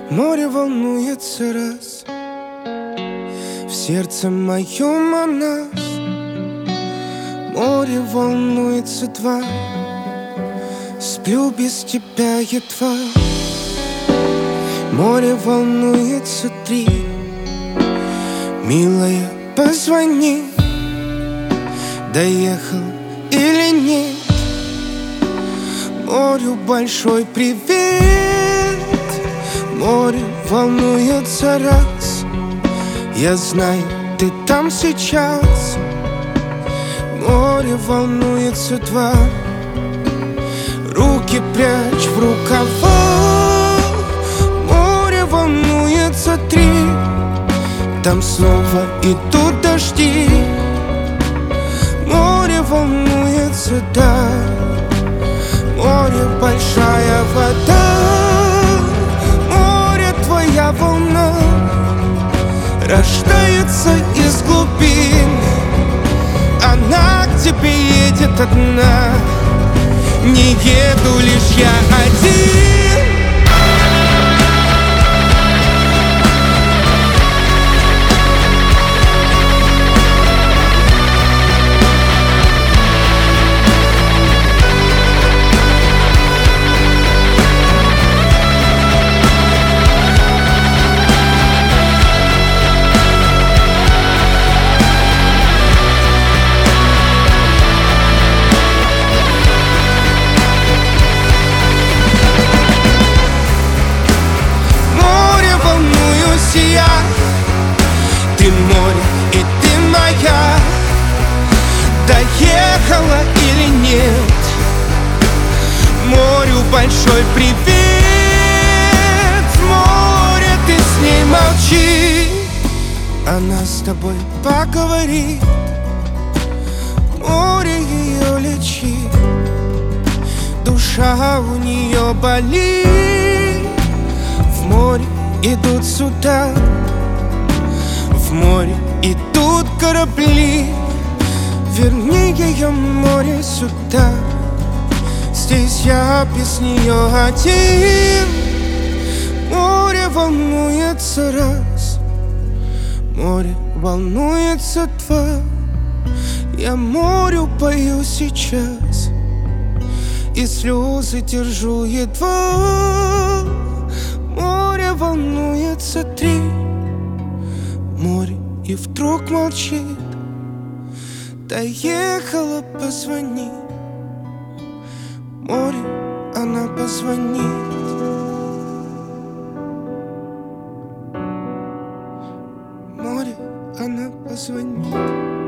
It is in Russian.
Море волнуется раз, в сердце моем о нас. Море волнуется два, сплю без тебя едва. Море волнуется три, милая, позвони, доехал или нет. Морю большой привет. Море волнуется раз, я знаю, ты там сейчас. Море волнуется два, руки прячь в рукава. Море волнуется три, там снова идут дожди. Море волнуется, да, море большая вода. Море твоя волна рождается из глубин. Она к тебе едет одна, не еду лишь я один. Ты море, и ты моя. Доехала или нет? Морю большой привет. Море, ты с ней молчи, она с тобой поговорит. Море ее лечит, душа у нее болит. В море идут суда, в море идут корабли. Верни ее, море, сюда. Здесь я без нее один. Море волнуется раз, море волнуется два. Я морю пою сейчас, и слезы держу едва. Море волнуется три, море и вдруг молчит. Доехала, позвони. Море, она позвонит. Море, она позвонит.